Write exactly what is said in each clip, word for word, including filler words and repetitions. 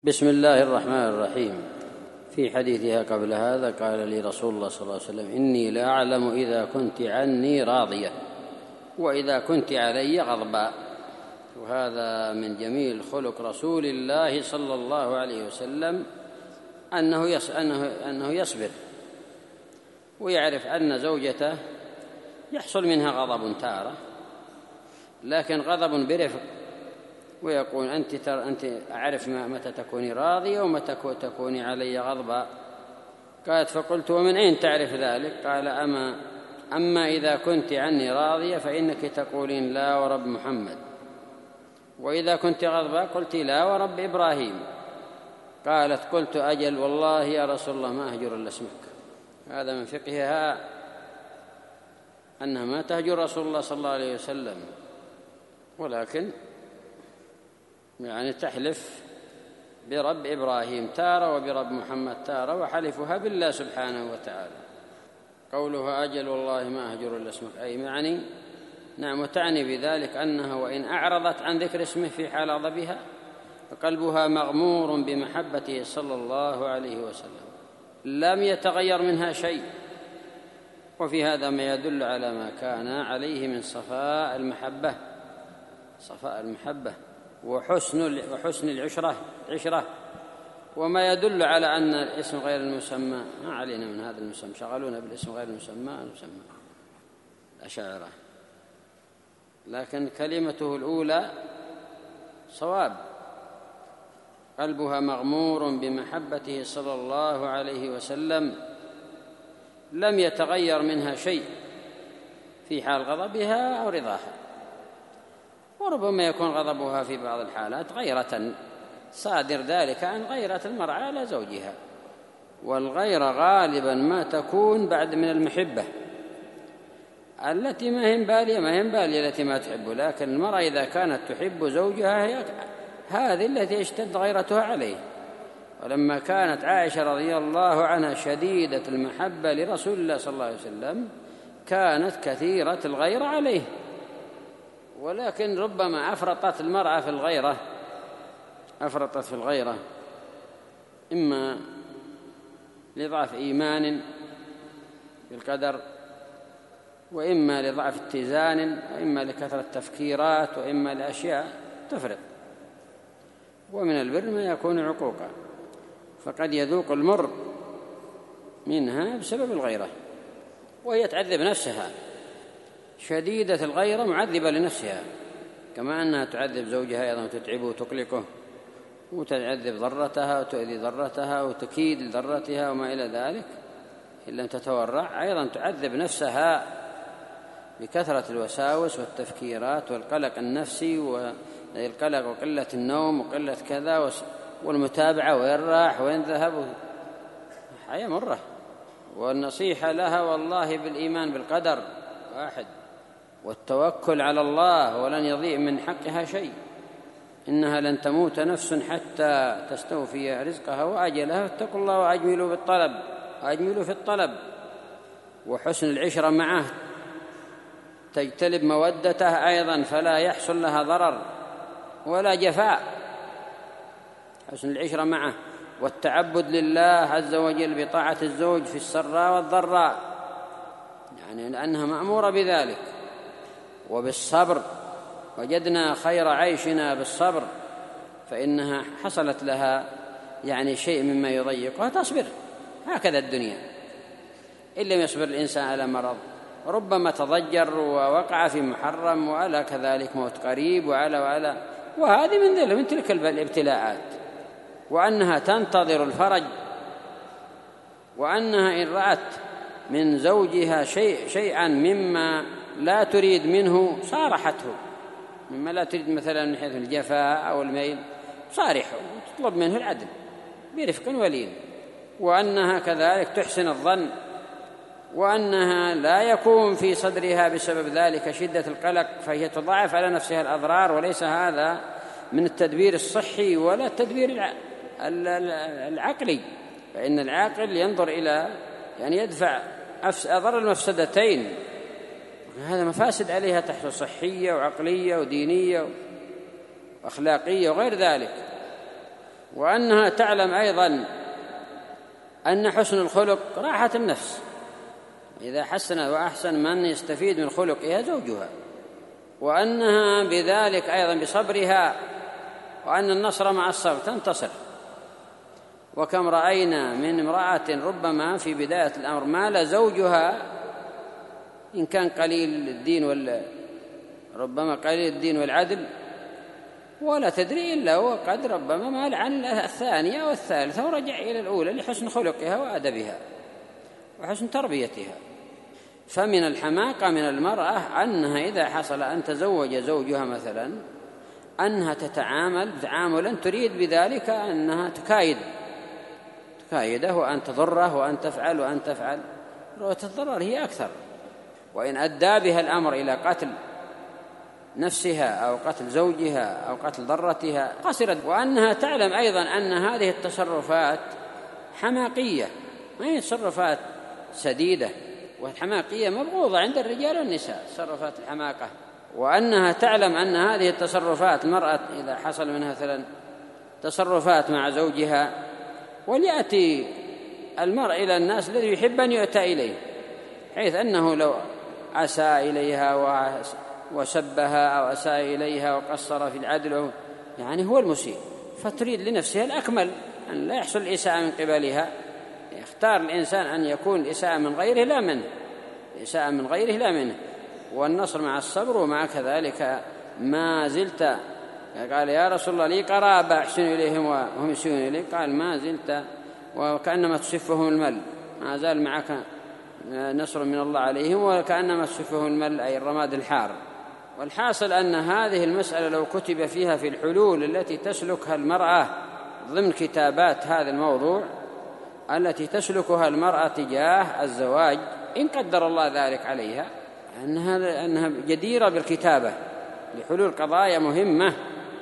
بسم الله الرحمن الرحيم. في حديثها قبل هذا قال لي رسول الله صلى الله عليه وسلم: إني لا أعلم إذا كنت عني راضية وإذا كنت علي غضباء. وهذا من جميل خلق رسول الله صلى الله عليه وسلم أنه يص... أنه... أنه يصبر ويعرف أن زوجته يحصل منها غضب تارة، لكن غضب برفق، ويقول أنت تر أنت أعرف متى تكوني راضية ومتى تكوني علي غضبا. قالت: فقلت: ومن أين تعرف ذلك؟ قال: أما أما إذا كنت عني راضية فإنك تقولين لا ورب محمد، وإذا كنت غضبا قلت لا ورب إبراهيم. قالت: قلت: أجل والله يا رسول الله ما أهجر إلا اسمك. هذا من فقهها أنها ما تهجر رسول الله صلى الله عليه وسلم، ولكن يعني تحلف برب إبراهيم تارة وبرب محمد تارة، وحلفها بالله سبحانه وتعالى. قولها أجل والله ما أهجر إلا اسمك أي معني نعم، وتعني بذلك أنها وإن أعرضت عن ذكر اسمه في حال غضبها فقلبها مغمور بمحبته صلى الله عليه وسلم، لم يتغير منها شيء. وفي هذا ما يدل على ما كان عليه من صفاء المحبة صفاء المحبة وحسن وحسن العشرة عشرة وما يدل على أن الاسم غير المسمى. ما علينا من هذا المسمى، شغلونا بالاسم غير المسمى المسمى الأشاعرة، لكن كلمته الأولى صواب. قلبها مغمور بمحبته صلى الله عليه وسلم، لم يتغير منها شيء في حال غضبها أو رضاها. وربما يكون غضبها في بعض الحالات غيرة، صادر ذلك عن غيرة المرأة على زوجها، والغيرة غالبا ما تكون بعد من المحبة التي ما هي بالية ما هي بالية التي ما تحب، لكن المرأة إذا كانت تحب زوجها هي هذه التي اشتد غيرتها عليه. ولما كانت عائشة رضي الله عنها شديدة المحبة لرسول الله صلى الله عليه وسلم كانت كثيرة الغيرة عليه، ولكن ربما أفرطت المرأة في الغيرة أفرطت في الغيرة إما لضعف إيمان بالقدر، وإما لضعف اتزان، وإما لكثرة تفكيرات، وإما لأشياء تفرط. ومن البر ما يكون عقوقا، فقد يذوق المر منها بسبب الغيرة، وهي تعذب نفسها. شديدة الغيرة معذبة لنفسها، كما أنها تعذب زوجها أيضا وتتعبه وتقلقه، وتعذب ضرتها وتؤذي ضرتها وتكيد لضرتها وما إلى ذلك. إن لم تتورع أيضا تعذب نفسها بكثرة الوساوس والتفكيرات والقلق النفسي، والقلق وقلة النوم وقلة كذا، والمتابعة وين راح وين ذهب. حياة مرة. والنصيحة لها والله بالإيمان بالقدر واحد، والتوكل على الله، ولن يضيع من حقها شيء. إنها لن تموت نفس حتى تستوفي رزقها وأجلها، فاتقوا الله وأجملوا بالطلب وأجملوا في الطلب. وحسن العشرة معه تجتلب مودته أيضا، فلا يحصل لها ضرر ولا جفاء. حسن العشرة معه والتعبد لله عز وجل بطاعة الزوج في السراء والضراء، يعني لأنها مأمورة بذلك. وبالصبر، وجدنا خير عيشنا بالصبر، فإنها حصلت لها يعني شيء مما يضيقها تصبر. هكذا الدنيا، إن لم يصبر الإنسان على مرض ربما تضجر ووقع في محرم، وعلى كذلك موت قريب، وعلى وعلى وهذه من ذلك من تلك الابتلاءات. وأنها تنتظر الفرج، وأنها إن رأت من زوجها شيء شيئا مما لا تريد منه صارحته، مما لا تريد مثلا من حيث الجفاء أو الميل، صارحه وتطلب منه العدل برفق ولين. وأنها كذلك تحسن الظن، وأنها لا يكون في صدرها بسبب ذلك شدة القلق، فهي تضاعف على نفسها الأضرار. وليس هذا من التدبير الصحي ولا التدبير العقلي، فإن العاقل ينظر إلى يعني يدفع أضر المفسدتين. هذا مفاسد عليها تحصل صحية وعقلية ودينية وأخلاقية وغير ذلك. وأنها تعلم أيضا أن حسن الخلق راحة النفس، إذا حسن وأحسن من يستفيد من خلقها زوجها، وأنها بذلك أيضا بصبرها، وأن النصر مع الصبر تنتصر. وكم رأينا من امرأة ربما في بداية الأمر مال زوجها إن كان قليل الدين ولا ربما قليل الدين والعدل، ولا تدري إلا هو قد ربما مال عن الثانية والثالثة ورجع إلى الأولى لحسن خلقها وأدبها وحسن تربيتها. فمن الحماقة من المرأة أنها إذا حصل أن تزوج زوجها مثلا أنها تتعامل تعاملا تريد بذلك أنها تكايد تكايده وأن تضره وأن تفعل وأن تفعل، وتتضرر هي أكثر. وإن أدى بها الأمر إلى قتل نفسها أو قتل زوجها أو قتل ضرتها قصرت. وأنها تعلم أيضا أن هذه التصرفات حماقية، ما هي تصرفات سديدة، والحماقية مبغوضة عند الرجال والنساء، تصرفات الحماقة. وأنها تعلم أن هذه التصرفات المرأة إذا حصل منها مثلا تصرفات مع زوجها، وليأتي المرء إلى الناس الذي يحب أن يؤتى إليه، حيث أنه لو أساء إليها وسبها أو أساء إليها وقصر في العدل يعني هو المسيء، فتريد لنفسها الأكمل أن لا يحصل الإساءة من قبلها. يختار الإنسان أن يكون الإساءة من غيره لا منه، الإساءة من غيره لا منه، والنصر مع الصبر. ومع كذلك ما زلت قال يا رسول الله لي قرابة أحسن إليهم وهم يسيئون إلي، قال ما زلت وكأنما تصفهم المل، ما زال معك نصر من الله عليهم وكأنما تصفهم المل أي الرماد الحار. والحاصل أن هذه المسألة لو كتب فيها في الحلول التي تسلكها المرأة ضمن كتابات هذا الموضوع التي تسلكها المرأة تجاه الزواج إن قدر الله ذلك عليها، أنها, أنها جديرة بالكتابة لحلول قضايا مهمة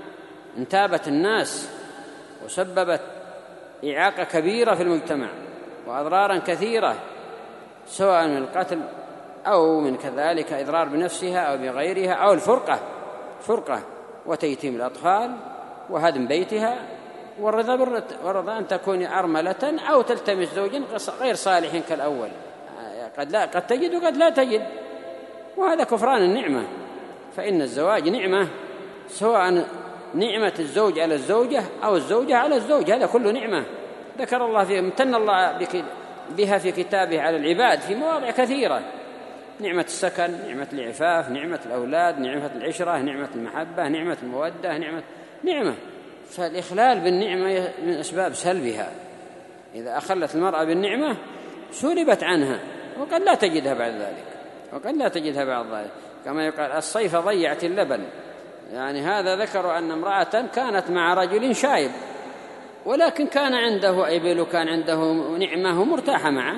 انتابت الناس وسببت إعاقة كبيرة في المجتمع وأضرارا كثيرة، سواء من القتل أو من كذلك إضرار بنفسها أو بغيرها أو الفرقة فرقة وتيتيم الأطفال وهدم بيتها والرضا بالرت والرضا أن تكون أرملة أو تلتمس زوجا غير صالح كالأول، قد لا قد تجد وقد لا تجد، وهذا كفران النعمة. فإن الزواج نعمة، سواء نعمة الزوج على الزوجة أو الزوجة على الزوج، هذا كله نعمة ذكر الله فيه، امتن الله بها في كتابه على العباد في مواضع كثيرة، نعمة السكن، نعمة العفاف، نعمة الأولاد، نعمة العشرة، نعمة المحبة، نعمة المودة، نعمة نعمة. فالإخلال بالنعمة من أسباب سلبها، إذا أخلت المرأة بالنعمة سلبت عنها وقد لا تجدها بعد ذلك وقد لا تجدها بعد ذلك كما يقال الصيف ضيعت اللبن. يعني هذا ذكروا أن امرأة كانت مع رجل شايب ولكن كان عنده إبل وكان عنده نعمة ومرتاحة معه،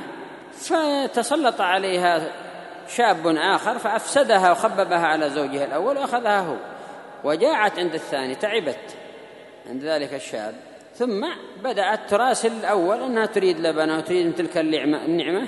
فتسلط عليها شاب آخر فأفسدها وخببها على زوجها الأول وأخذها هو، وجاعت عند الثاني تعبت عند ذلك الشاب، ثم بدأت تراسل الأول أنها تريد لبنه وتريد تلك النعمة،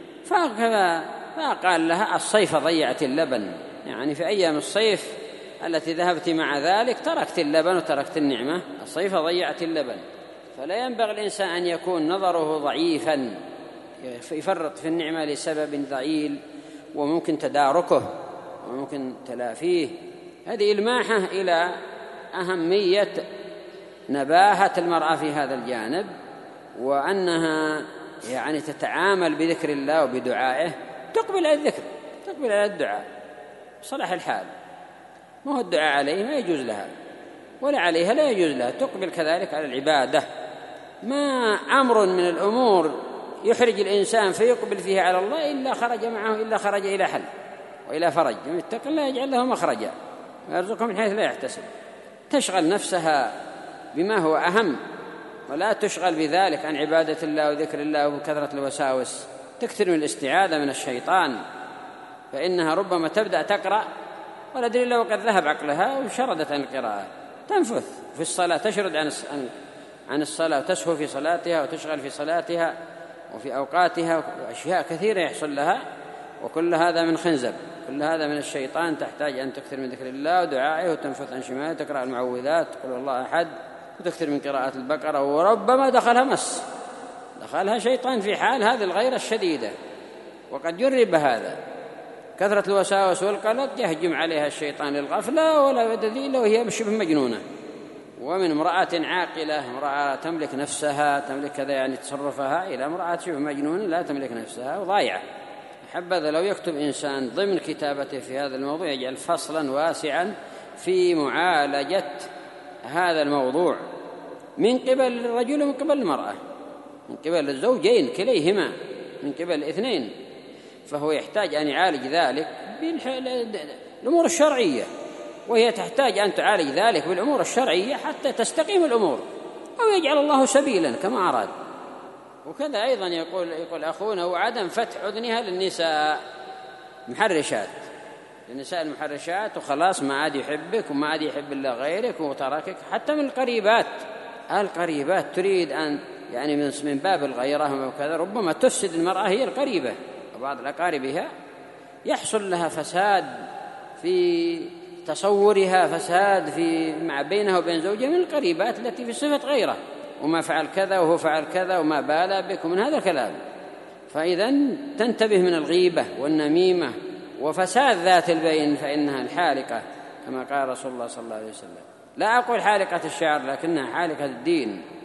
فقال لها الصيف ضيعت اللبن، يعني في أيام الصيف التي ذهبت مع ذلك تركت اللبن وتركت النعمة، الصيف ضيعت اللبن. فلا ينبغي الإنسان أن يكون نظره ضعيفا يفرط في النعمة لسبب ضئيل وممكن تداركه وممكن تلافيه. هذه إلماحة إلى أهمية نباهة المرأة في هذا الجانب، وأنها يعني تتعامل بذكر الله وبدعائه، تقبل على الذكر تقبل على الدعاء صلاح الحال، ما هو الدعاء عليه ما يجوز لها ولا عليها لا يجوز لها، تقبل كذلك على العبادة. ما أمر من الأمور يحرج الإنسان فيقبل فيه على الله إلا خرج معه إلا خرج إلى حل وإلى فرج، يتق الله يجعل له مخرجا ويرزقه من حيث لا يحتسب. تشغل نفسها بما هو أهم ولا تشغل بذلك عن عبادة الله وذكر الله وكثرة الوساوس، تكثر من الاستعاذة من الشيطان، فإنها ربما تبدأ تقرأ ولا أدري إلا وقد ذهب عقلها وشردت عن القراءة، تنفث في الصلاة، تشرد عن عن الصلاة وتسهو في صلاتها وتشغل في صلاتها وفي أوقاتها، وأشياء كثيرة يحصل لها، وكل هذا من خنزب، كل هذا من الشيطان. تحتاج أن تكثر من ذكر الله ودعائه وتنفث عن شماله، تقرأ المعوذات، تقول الله أحد، وتكثر من قراءة البقرة، وربما دخلها مس، دخلها شيطان في حال هذه الغيرة الشديدة. وقد جرب هذا، كثرة الوساوس والقلق يهجم عليها الشيطان للغفلة ولا يدري إلا وهي شبه مجنونة. ومن امرأة عاقلة، امرأة تملك نفسها، تملك كذا يعني تصرفها، إلى امرأة شبه مجنونة لا تملك نفسها وضايعة. حبذا لو يكتب إنسان ضمن كتابته في هذا الموضوع يجعل فصلا واسعا في معالجة هذا الموضوع من قبل الرجل ومن قبل المرأة، من قبل الزوجين كليهما، من قبل الاثنين. فهو يحتاج أن يعالج ذلك بالأمور الشرعية، وهي تحتاج أن تعالج ذلك بالأمور الشرعية حتى تستقيم الأمور، أو يجعل الله سبيلا كما أراد. وكذا أيضا يقول يقول أخونا وعدم فتح أذنها للنساء محرشات، للنساء المحرشات، وخلاص ما عاد يحبك وما عاد يحب إلا غيرك وتركك. حتى من القريبات، القريبات تريد أن يعني من باب الغيرة وكذا ربما تفسد المرأة هي القريبة، وبعض الأقاربها يحصل لها فساد في تصورها، فساد في مع بينها وبين زوجها من القريبات التي في صفة غيره، وما فعل كذا وهو فعل كذا وما بال بك ومن هذا الكلام. فإذا تنتبه من الغيبة والنميمة وفساد ذات البين، فإنها الحالقة كما قال رسول الله صلى الله عليه وسلم. لا أقول حالقة الشعر لكنها حالقة الدين.